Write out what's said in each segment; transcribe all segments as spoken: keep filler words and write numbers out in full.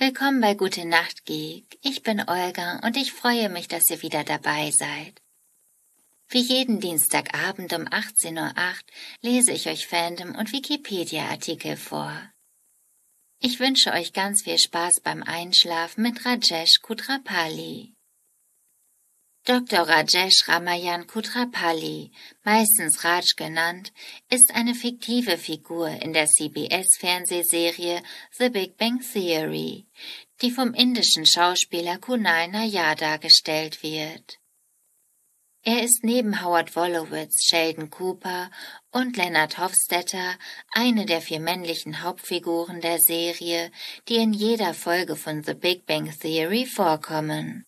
Willkommen bei Gute Nacht Geek. Ich bin Olga und ich freue mich, dass ihr wieder dabei seid. Wie jeden Dienstagabend um achtzehn Uhr acht lese ich euch Fandom- und Wikipedia-Artikel vor. Ich wünsche euch ganz viel Spaß beim Einschlafen mit Rajesh Kutrapali. Doktor Rajesh Ramayan Kutrapali, meistens Raj genannt, ist eine fiktive Figur in der C B S-Fernsehserie The Big Bang Theory, die vom indischen Schauspieler Kunal Nayyar dargestellt wird. Er ist neben Howard Wolowitz, Sheldon Cooper und Leonard Hofstetter eine der vier männlichen Hauptfiguren der Serie, die in jeder Folge von The Big Bang Theory vorkommen.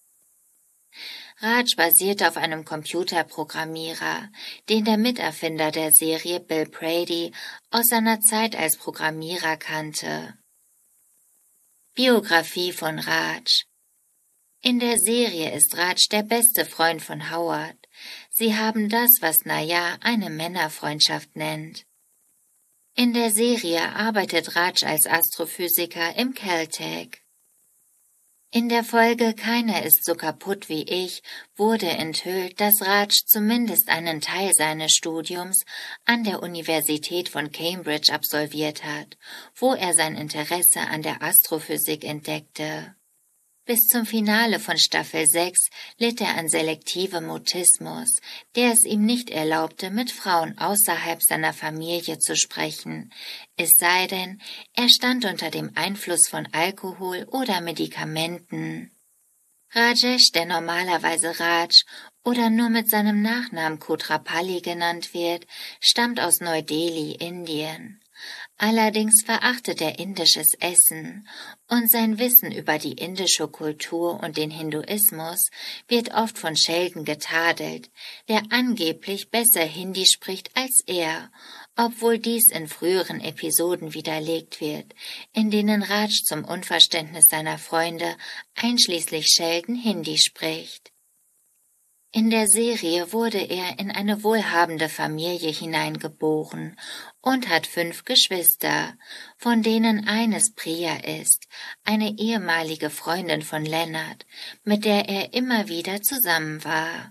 Raj basiert auf einem Computerprogrammierer, den der Miterfinder der Serie Bill Prady aus seiner Zeit als Programmierer kannte. Biografie von Raj. In der Serie ist Raj der beste Freund von Howard. Sie haben das, was Nayyar eine Männerfreundschaft nennt. In der Serie arbeitet Raj als Astrophysiker im Caltech. In der Folge Keiner ist so kaputt wie ich wurde enthüllt, dass Raj zumindest einen Teil seines Studiums an der Universität von Cambridge absolviert hat, wo er sein Interesse an der Astrophysik entdeckte. Bis zum Finale von Staffel sechs litt er an selektivem Mutismus, der es ihm nicht erlaubte, mit Frauen außerhalb seiner Familie zu sprechen, es sei denn, er stand unter dem Einfluss von Alkohol oder Medikamenten. Rajesh, der normalerweise Raj oder nur mit seinem Nachnamen Kutrapali genannt wird, stammt aus Neu-Delhi, Indien. Allerdings verachtet er indisches Essen und sein Wissen über die indische Kultur und den Hinduismus wird oft von Sheldon getadelt, der angeblich besser Hindi spricht als er, obwohl dies in früheren Episoden widerlegt wird, in denen Raj zum Unverständnis seiner Freunde, einschließlich Sheldon, Hindi spricht. In der Serie wurde er in eine wohlhabende Familie hineingeboren und hat fünf Geschwister, von denen eines Priya ist, eine ehemalige Freundin von Leonard, mit der er immer wieder zusammen war.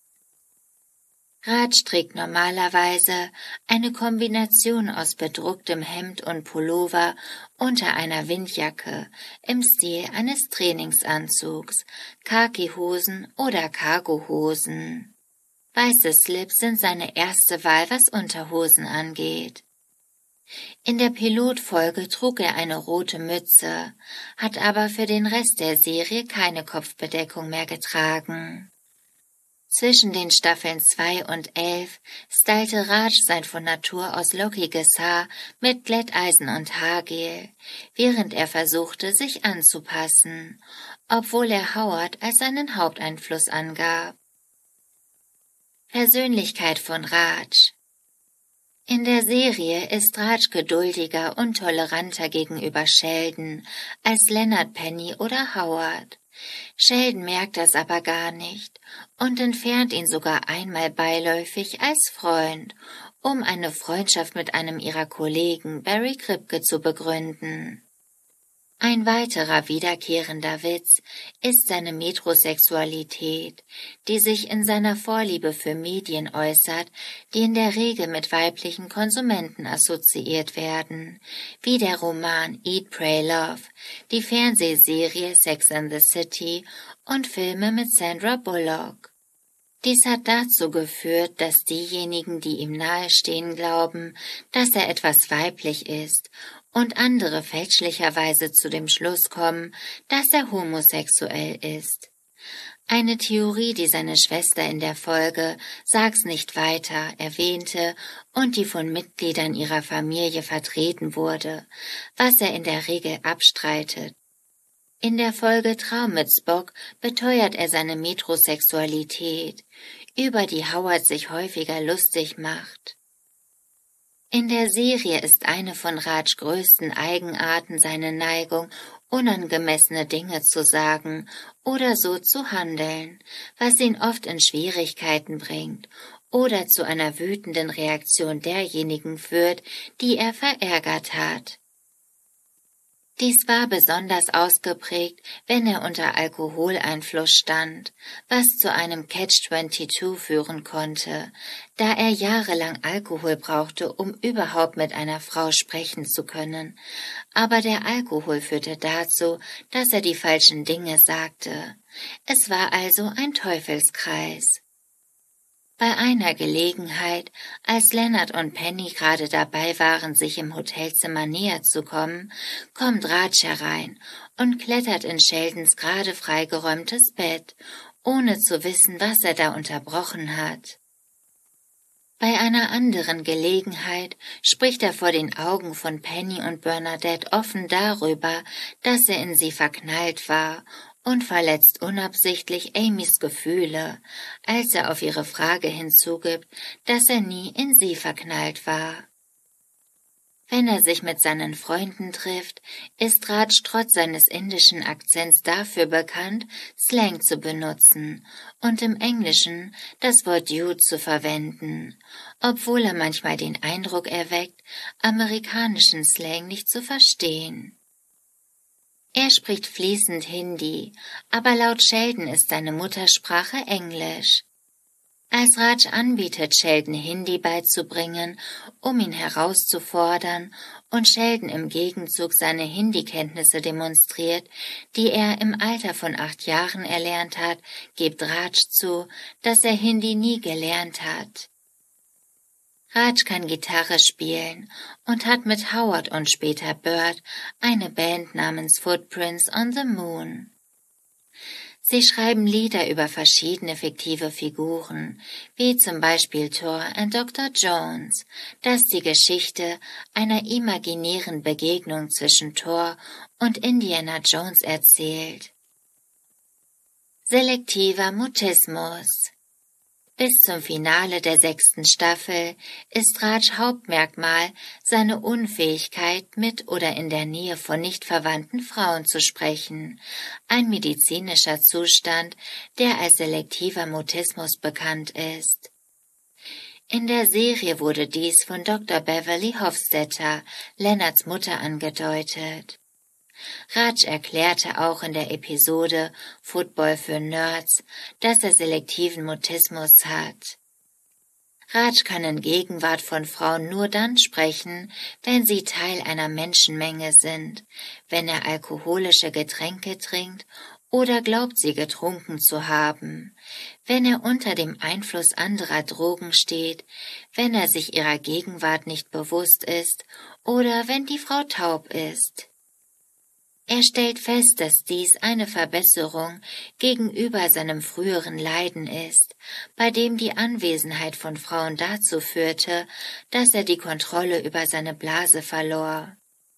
Raj trägt normalerweise eine Kombination aus bedrucktem Hemd und Pullover unter einer Windjacke im Stil eines Trainingsanzugs, Khaki-Hosen oder Cargo-Hosen. Weiße Slips sind seine erste Wahl, was Unterhosen angeht. In der Pilotfolge trug er eine rote Mütze, hat aber für den Rest der Serie keine Kopfbedeckung mehr getragen. Zwischen den Staffeln zwei und elf stylte Raj sein von Natur aus lockiges Haar mit Glätteisen und Haargel, während er versuchte, sich anzupassen, obwohl er Howard als seinen Haupteinfluss angab. Persönlichkeit von Raj. In der Serie ist Raj geduldiger und toleranter gegenüber Sheldon als Leonard, Penny oder Howard. Sheldon merkt das aber gar nicht und entfernt ihn sogar einmal beiläufig als Freund, um eine Freundschaft mit einem ihrer Kollegen, Barry Kripke, zu begründen. Ein weiterer wiederkehrender Witz ist seine Metrosexualität, die sich in seiner Vorliebe für Medien äußert, die in der Regel mit weiblichen Konsumenten assoziiert werden, wie der Roman Eat, Pray, Love, die Fernsehserie Sex and the City und Filme mit Sandra Bullock. Dies hat dazu geführt, dass diejenigen, die ihm nahestehen, glauben, dass er etwas weiblich ist, und andere fälschlicherweise zu dem Schluss kommen, dass er homosexuell ist. Eine Theorie, die seine Schwester in der Folge Sag's nicht weiter erwähnte und die von Mitgliedern ihrer Familie vertreten wurde, was er in der Regel abstreitet. In der Folge Traum mit Spock beteuert er seine Metrosexualität, über die Howard sich häufiger lustig macht. In der Serie ist eine von Rajs größten Eigenarten seine Neigung, unangemessene Dinge zu sagen oder so zu handeln, was ihn oft in Schwierigkeiten bringt oder zu einer wütenden Reaktion derjenigen führt, die er verärgert hat. Dies war besonders ausgeprägt, wenn er unter Alkoholeinfluss stand, was zu einem Catch zweiundzwanzig führen konnte, da er jahrelang Alkohol brauchte, um überhaupt mit einer Frau sprechen zu können. Aber der Alkohol führte dazu, dass er die falschen Dinge sagte. Es war also ein Teufelskreis. Bei einer Gelegenheit, als Leonard und Penny gerade dabei waren, sich im Hotelzimmer näher zu kommen, kommt Raj herein und klettert in Sheldons gerade freigeräumtes Bett, ohne zu wissen, was er da unterbrochen hat. Bei einer anderen Gelegenheit spricht er vor den Augen von Penny und Bernadette offen darüber, dass er in sie verknallt war, und verletzt unabsichtlich Amys Gefühle, als er auf ihre Frage hinzugibt, dass er nie in sie verknallt war. Wenn er sich mit seinen Freunden trifft, ist Raj trotz seines indischen Akzents dafür bekannt, Slang zu benutzen und im Englischen das Wort Dude zu verwenden, obwohl er manchmal den Eindruck erweckt, amerikanischen Slang nicht zu verstehen. Er spricht fließend Hindi, aber laut Sheldon ist seine Muttersprache Englisch. Als Raj anbietet, Sheldon Hindi beizubringen, um ihn herauszufordern, und Sheldon im Gegenzug seine Hindi-Kenntnisse demonstriert, die er im Alter von acht Jahren erlernt hat, gibt Raj zu, dass er Hindi nie gelernt hat. Raj kann Gitarre spielen und hat mit Howard und später Bert eine Band namens Footprints on the Moon. Sie schreiben Lieder über verschiedene fiktive Figuren, wie zum Beispiel Thor und Doktor Jones, das die Geschichte einer imaginären Begegnung zwischen Thor und Indiana Jones erzählt. Selektiver Mutismus. Bis zum Finale der sechsten Staffel ist Raj Hauptmerkmal seine Unfähigkeit, mit oder in der Nähe von nicht verwandten Frauen zu sprechen, ein medizinischer Zustand, der als selektiver Mutismus bekannt ist. In der Serie wurde dies von Doktor Beverly Hofstetter, Leonards Mutter, angedeutet. Raj erklärte auch in der Episode Football für Nerds, dass er selektiven Mutismus hat. Raj kann in Gegenwart von Frauen nur dann sprechen, wenn sie Teil einer Menschenmenge sind, wenn er alkoholische Getränke trinkt oder glaubt, sie getrunken zu haben, wenn er unter dem Einfluss anderer Drogen steht, wenn er sich ihrer Gegenwart nicht bewusst ist oder wenn die Frau taub ist. Er stellt fest, dass dies eine Verbesserung gegenüber seinem früheren Leiden ist, bei dem die Anwesenheit von Frauen dazu führte, dass er die Kontrolle über seine Blase verlor.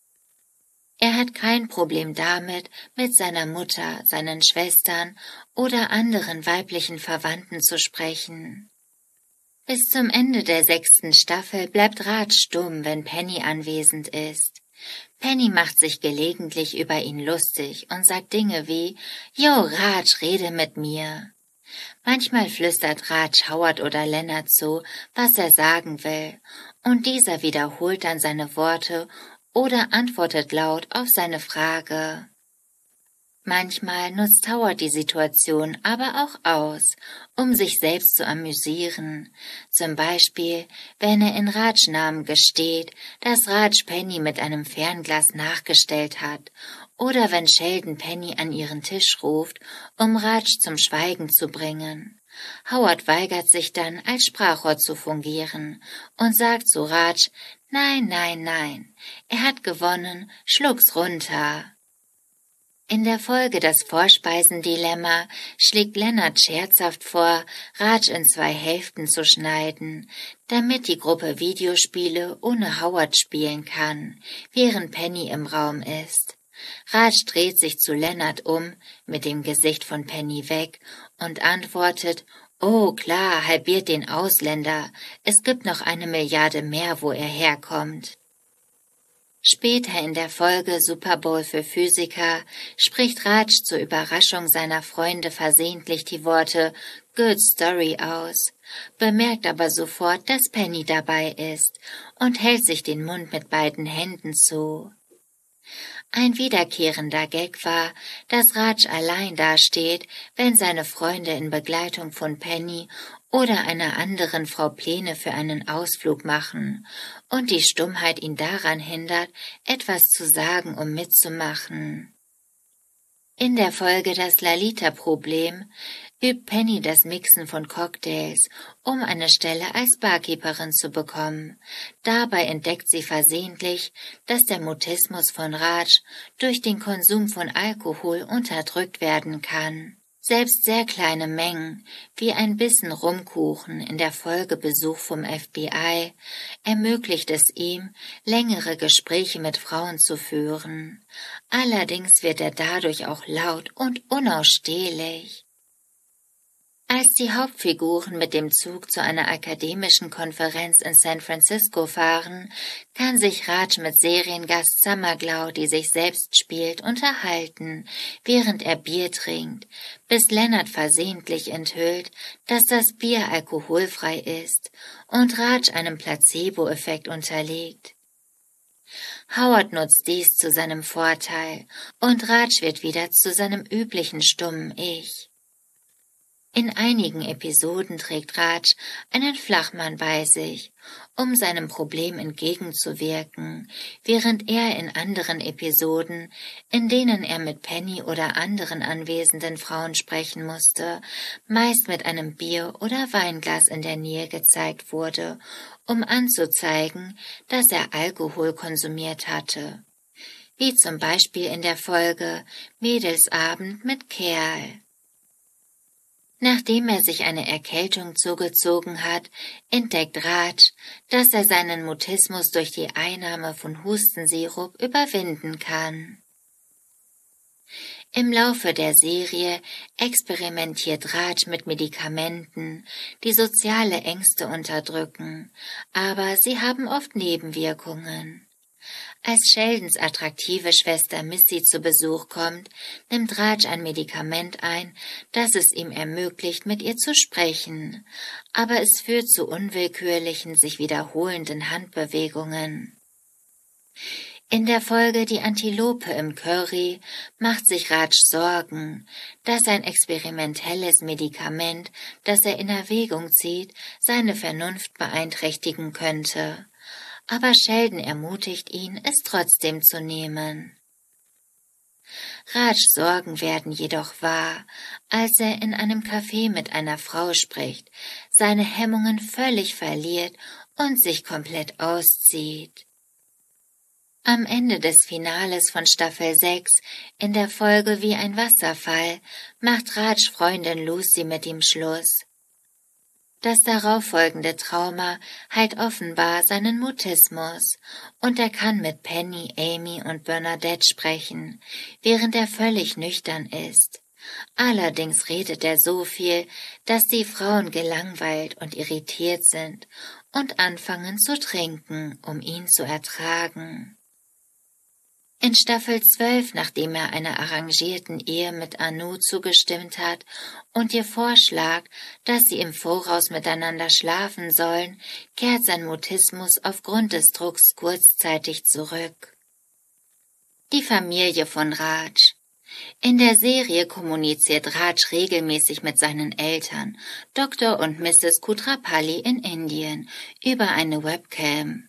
Er hat kein Problem damit, mit seiner Mutter, seinen Schwestern oder anderen weiblichen Verwandten zu sprechen. Bis zum Ende der sechsten Staffel bleibt Raj stumm, wenn Penny anwesend ist. Penny macht sich gelegentlich über ihn lustig und sagt Dinge wie, »Jo, Raj, rede mit mir.« Manchmal flüstert Raj Howard oder Leonard zu, was er sagen will, und dieser wiederholt dann seine Worte oder antwortet laut auf seine Frage. Manchmal nutzt Howard die Situation aber auch aus, um sich selbst zu amüsieren. Zum Beispiel, wenn er in Rajs Namen gesteht, dass Raj Penny mit einem Fernglas nachgestellt hat, oder wenn Sheldon Penny an ihren Tisch ruft, um Raj zum Schweigen zu bringen. Howard weigert sich dann, als Sprachrohr zu fungieren und sagt zu Raj, »Nein, nein, nein, er hat gewonnen, schluck's runter.« In der Folge Das Vorspeisendilemma schlägt Leonard scherzhaft vor, Raj in zwei Hälften zu schneiden, damit die Gruppe Videospiele ohne Howard spielen kann, während Penny im Raum ist. Raj dreht sich zu Leonard um, mit dem Gesicht von Penny weg, und antwortet, »Oh klar, halbiert den Ausländer, es gibt noch eine Milliarde mehr, wo er herkommt.« Später in der Folge Super Bowl für Physiker spricht Raj zur Überraschung seiner Freunde versehentlich die Worte Good Story aus, bemerkt aber sofort, dass Penny dabei ist und hält sich den Mund mit beiden Händen zu. Ein wiederkehrender Gag war, dass Raj allein dasteht, wenn seine Freunde in Begleitung von Penny oder einer anderen Frau Pläne für einen Ausflug machen und die Stummheit ihn daran hindert, etwas zu sagen, um mitzumachen. In der Folge Das Lalita-Problem übt Penny das Mixen von Cocktails, um eine Stelle als Barkeeperin zu bekommen. Dabei entdeckt sie versehentlich, dass der Mutismus von Raj durch den Konsum von Alkohol unterdrückt werden kann. Selbst sehr kleine Mengen, wie ein Bissen Rumkuchen in der Folge Besuch vom F B I, ermöglicht es ihm, längere Gespräche mit Frauen zu führen. Allerdings wird er dadurch auch laut und unausstehlich. Als die Hauptfiguren mit dem Zug zu einer akademischen Konferenz in San Francisco fahren, kann sich Raj mit Seriengast Summer Glau, die sich selbst spielt, unterhalten, während er Bier trinkt, bis Leonard versehentlich enthüllt, dass das Bier alkoholfrei ist und Raj einem Placebo-Effekt unterliegt. Howard nutzt dies zu seinem Vorteil und Raj wird wieder zu seinem üblichen stummen Ich. In einigen Episoden trägt Raj einen Flachmann bei sich, um seinem Problem entgegenzuwirken, während er in anderen Episoden, in denen er mit Penny oder anderen anwesenden Frauen sprechen musste, meist mit einem Bier- oder Weinglas in der Nähe gezeigt wurde, um anzuzeigen, dass er Alkohol konsumiert hatte, wie zum Beispiel in der Folge Mädelsabend mit Kerl. Nachdem er sich eine Erkältung zugezogen hat, entdeckt Raj, dass er seinen Mutismus durch die Einnahme von Hustensirup überwinden kann. Im Laufe der Serie experimentiert Raj mit Medikamenten, die soziale Ängste unterdrücken, aber sie haben oft Nebenwirkungen. Als Sheldons attraktive Schwester Missy zu Besuch kommt, nimmt Raj ein Medikament ein, das es ihm ermöglicht, mit ihr zu sprechen, aber es führt zu unwillkürlichen, sich wiederholenden Handbewegungen. In der Folge Die Antilope im Curry macht sich Raj Sorgen, dass ein experimentelles Medikament, das er in Erwägung zieht, seine Vernunft beeinträchtigen könnte. Aber Sheldon ermutigt ihn, es trotzdem zu nehmen. Rajs Sorgen werden jedoch wahr, als er in einem Café mit einer Frau spricht, seine Hemmungen völlig verliert und sich komplett auszieht. Am Ende des Finales von Staffel sechs, in der Folge Wie ein Wasserfall, macht Rajs Freundin Lucy mit ihm Schluss. Das darauffolgende Trauma heilt offenbar seinen Mutismus und er kann mit Penny, Amy und Bernadette sprechen, während er völlig nüchtern ist. Allerdings redet er so viel, dass die Frauen gelangweilt und irritiert sind und anfangen zu trinken, um ihn zu ertragen. In Staffel zwölf, nachdem er einer arrangierten Ehe mit Anu zugestimmt hat und ihr vorschlägt, dass sie im Voraus miteinander schlafen sollen, kehrt sein Mutismus aufgrund des Drucks kurzzeitig zurück. Die Familie von Raj. In der Serie kommuniziert Raj regelmäßig mit seinen Eltern, Doktor und Misses Kutrapalli in Indien, über eine Webcam.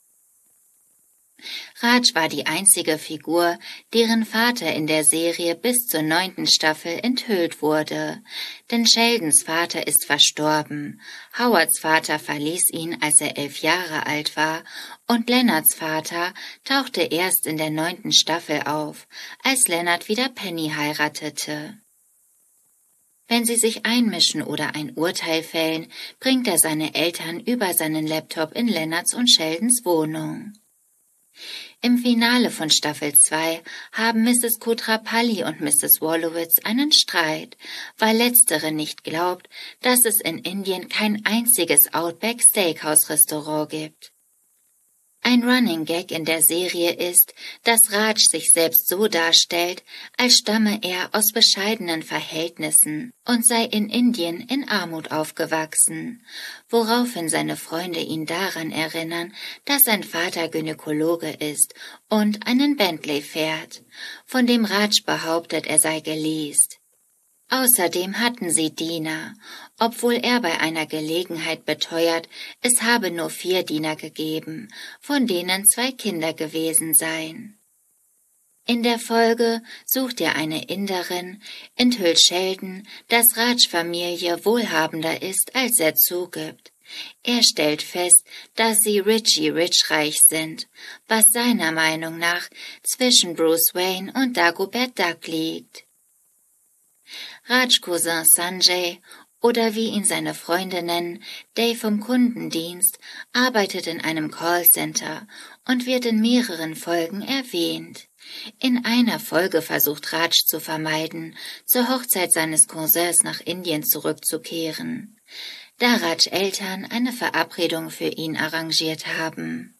Raj war die einzige Figur, deren Vater in der Serie bis zur neunten Staffel enthüllt wurde, denn Sheldons Vater ist verstorben, Howards Vater verließ ihn, als er elf Jahre alt war, und Leonards Vater tauchte erst in der neunten Staffel auf, als Leonard wieder Penny heiratete. Wenn sie sich einmischen oder ein Urteil fällen, bringt er seine Eltern über seinen Laptop in Leonards und Sheldons Wohnung. Im Finale von Staffel zwei haben Misses Kutrapalli und Misses Wolowitz einen Streit, weil letztere nicht glaubt, dass es in Indien kein einziges Outback Steakhouse Restaurant gibt. Ein Running Gag in der Serie ist, dass Raj sich selbst so darstellt, als stamme er aus bescheidenen Verhältnissen und sei in Indien in Armut aufgewachsen, woraufhin seine Freunde ihn daran erinnern, dass sein Vater Gynäkologe ist und einen Bentley fährt, von dem Raj behauptet, er sei geleast. Außerdem hatten sie Diener, obwohl er bei einer Gelegenheit beteuert, es habe nur vier Diener gegeben, von denen zwei Kinder gewesen seien. In der Folge sucht er eine Inderin, enthüllt Sheldon, dass Rajs Familie wohlhabender ist, als er zugibt. Er stellt fest, dass sie Richie Rich reich sind, was seiner Meinung nach zwischen Bruce Wayne und Dagobert Duck liegt. Rajs Cousin Sanjay, oder wie ihn seine Freunde nennen, Dave vom Kundendienst, arbeitet in einem Callcenter und wird in mehreren Folgen erwähnt. In einer Folge versucht Raj zu vermeiden, zur Hochzeit seines Cousins nach Indien zurückzukehren, da Rajs Eltern eine Verabredung für ihn arrangiert haben.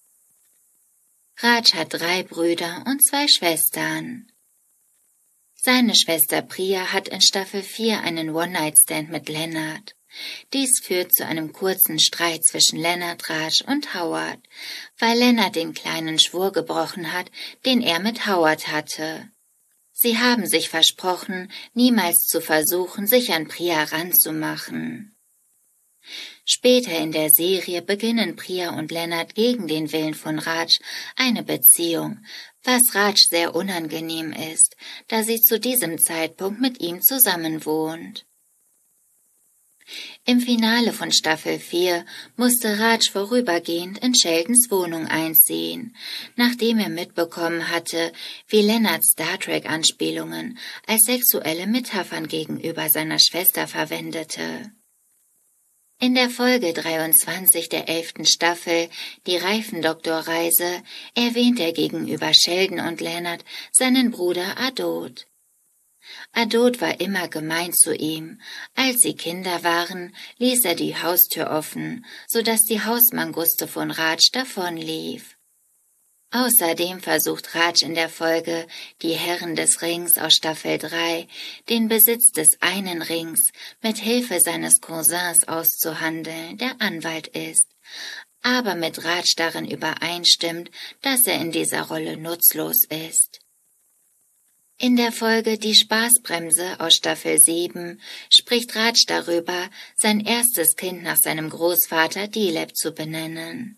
Raj hat drei Brüder und zwei Schwestern. Seine Schwester Priya hat in Staffel vier einen One-Night-Stand mit Leonard. Dies führt zu einem kurzen Streit zwischen Leonard, Raj und Howard, weil Leonard den kleinen Schwur gebrochen hat, den er mit Howard hatte. Sie haben sich versprochen, niemals zu versuchen, sich an Priya ranzumachen. Später in der Serie beginnen Priya und Leonard gegen den Willen von Raj eine Beziehung, was Raj sehr unangenehm ist, da sie zu diesem Zeitpunkt mit ihm zusammenwohnt. Im Finale von Staffel vier musste Raj vorübergehend in Sheldons Wohnung einziehen, nachdem er mitbekommen hatte, wie Leonard Star Trek-Anspielungen als sexuelle Metaphern gegenüber seiner Schwester verwendete. In der Folge dreiundzwanzig der elften Staffel, die Reifendoktorreise, erwähnt er gegenüber Sheldon und Leonard seinen Bruder Adot. Adot war immer gemein zu ihm. Als sie Kinder waren, ließ er die Haustür offen, so dass die Hausmanguste von Raj davonlief. Außerdem versucht Raj in der Folge Die Herren des Rings aus Staffel drei, den Besitz des einen Rings mit Hilfe seines Cousins auszuhandeln, der Anwalt ist, aber mit Raj darin übereinstimmt, dass er in dieser Rolle nutzlos ist. In der Folge Die Spaßbremse aus Staffel sieben spricht Raj darüber, sein erstes Kind nach seinem Großvater Dilep zu benennen.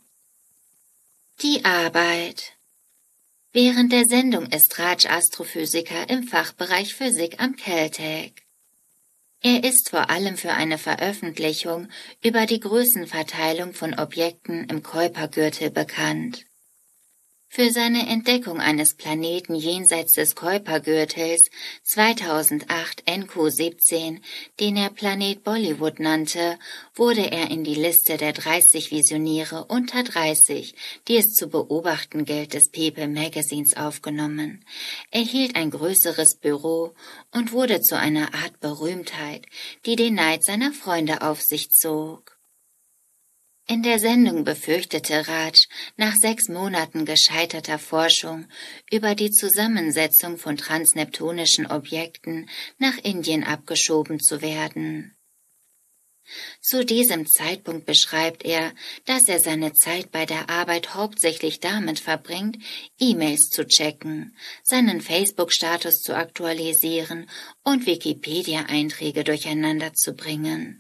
Die Arbeit. Während der Sendung ist Raj Astrophysiker im Fachbereich Physik am Caltech. Er ist vor allem für eine Veröffentlichung über die Größenverteilung von Objekten im Kuipergürtel bekannt. Für seine Entdeckung eines Planeten jenseits des Kuipergürtels zweitausendacht N Q siebzehn, den er Planet Bollywood nannte, wurde er in die Liste der dreißig Visionäre unter dreißig, die es zu beobachten gilt, des People Magazins aufgenommen, erhielt ein größeres Büro und wurde zu einer Art Berühmtheit, die den Neid seiner Freunde auf sich zog. In der Sendung befürchtete Raj, nach sechs Monaten gescheiterter Forschung über die Zusammensetzung von transneptunischen Objekten nach Indien abgeschoben zu werden. Zu diesem Zeitpunkt beschreibt er, dass er seine Zeit bei der Arbeit hauptsächlich damit verbringt, E-Mails zu checken, seinen Facebook-Status zu aktualisieren und Wikipedia-Einträge durcheinander zu bringen.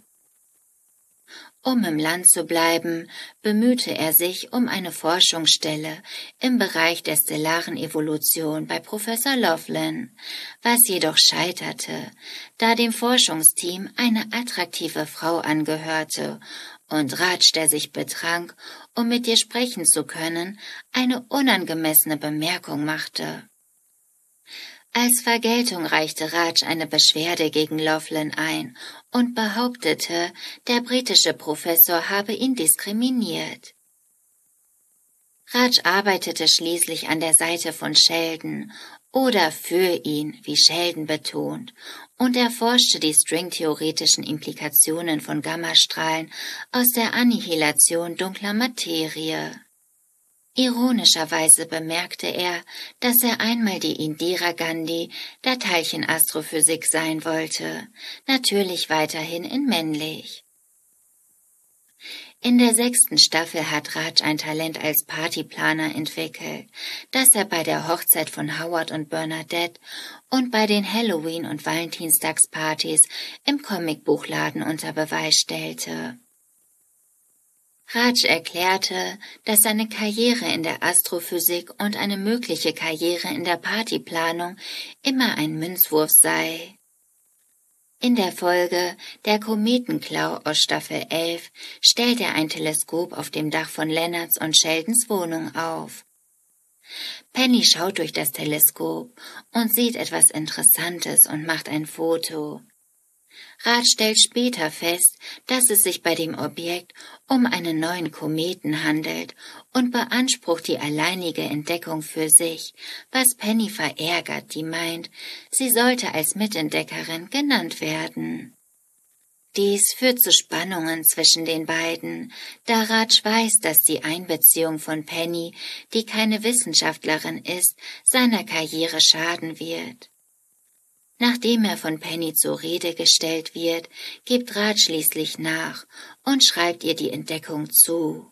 Um im Land zu bleiben, bemühte er sich um eine Forschungsstelle im Bereich der stellaren Evolution bei Professor Laughlin, was jedoch scheiterte, da dem Forschungsteam eine attraktive Frau angehörte und Raj, der sich betrank, um mit ihr sprechen zu können, eine unangemessene Bemerkung machte. Als Vergeltung reichte Raj eine Beschwerde gegen Laughlin ein und behauptete, der britische Professor habe ihn diskriminiert. Raj arbeitete schließlich an der Seite von Sheldon oder für ihn, wie Sheldon betont, und erforschte die stringtheoretischen Implikationen von Gammastrahlen aus der Annihilation dunkler Materie. Ironischerweise bemerkte er, dass er einmal die Indira Gandhi der Teilchenastrophysik sein wollte, natürlich weiterhin in männlich. In der sechsten Staffel hat Raj ein Talent als Partyplaner entwickelt, das er bei der Hochzeit von Howard und Bernadette und bei den Halloween- und Valentinstagspartys im Comicbuchladen unter Beweis stellte. Raj erklärte, dass seine Karriere in der Astrophysik und eine mögliche Karriere in der Partyplanung immer ein Münzwurf sei. In der Folge Der Kometenklau aus Staffel elf stellt er ein Teleskop auf dem Dach von Leonards und Sheldons Wohnung auf. Penny schaut durch das Teleskop und sieht etwas Interessantes und macht ein Foto. Raj stellt später fest, dass es sich bei dem Objekt um einen neuen Kometen handelt und beansprucht die alleinige Entdeckung für sich, was Penny verärgert, die meint, sie sollte als Mitentdeckerin genannt werden. Dies führt zu Spannungen zwischen den beiden, da Raj weiß, dass die Einbeziehung von Penny, die keine Wissenschaftlerin ist, seiner Karriere schaden wird. Nachdem er von Penny zur Rede gestellt wird, gibt Raj schließlich nach und schreibt ihr die Entdeckung zu.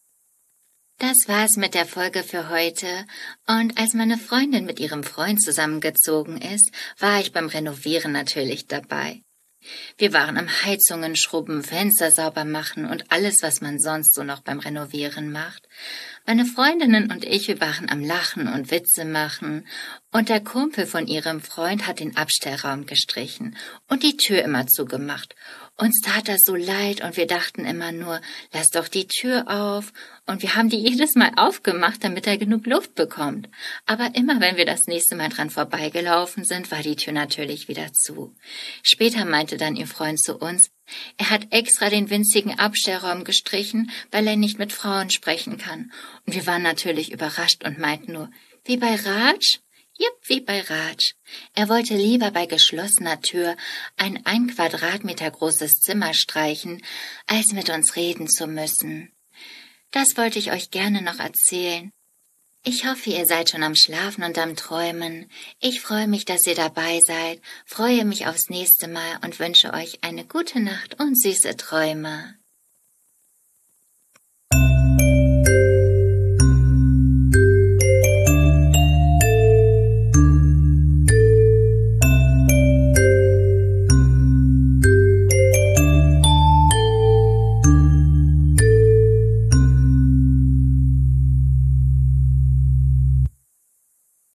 Das war's mit der Folge für heute, und als meine Freundin mit ihrem Freund zusammengezogen ist, war ich beim Renovieren natürlich dabei. Wir waren am Heizungen schrubben, Fenster sauber machen und alles, was man sonst so noch beim Renovieren macht. Meine Freundinnen und ich, wir waren am Lachen und Witze machen, und der Kumpel von ihrem Freund hat den Abstellraum gestrichen und die Tür immer zugemacht. Uns tat das so leid und wir dachten immer nur, lass doch die Tür auf, und wir haben die jedes Mal aufgemacht, damit er genug Luft bekommt. Aber immer wenn wir das nächste Mal dran vorbeigelaufen sind, war die Tür natürlich wieder zu. Später meinte dann ihr Freund zu uns, er hat extra den winzigen Abstellraum gestrichen, weil er nicht mit Frauen sprechen kann. Und wir waren natürlich überrascht und meinten nur, wie bei Raj? Jupp, wie bei Raj. Er wollte lieber bei geschlossener Tür ein ein Quadratmeter großes Zimmer streichen, als mit uns reden zu müssen. Das wollte ich euch gerne noch erzählen. Ich hoffe, ihr seid schon am Schlafen und am Träumen. Ich freue mich, dass ihr dabei seid, freue mich aufs nächste Mal und wünsche euch eine gute Nacht und süße Träume.